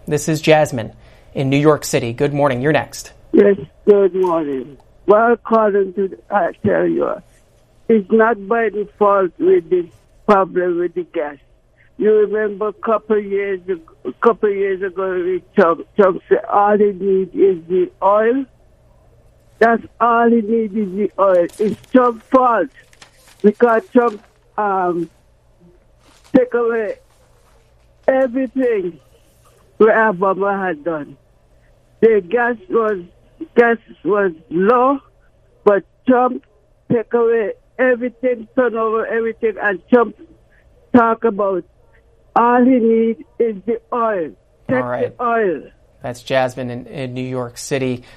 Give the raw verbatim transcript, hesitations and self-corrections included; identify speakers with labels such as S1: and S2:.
S1: This is Jasmine in New York City. Good morning. You're next.
S2: Yes, good morning. Well, according to, I tell you, it's not by the fault with the problem with the gas. You remember a couple of years ago, a couple of years ago, Trump, Trump said all he needs is the oil. That's all he needs is the oil. It's Trump's fault because Trump um, take away everything what Obama had done. The gas was gas was low, but Trump take away everything, turn over everything, and Trump talk about all he needs is the oil. Take
S1: all right.
S2: the oil.
S1: That's Jasmine in, in New York City.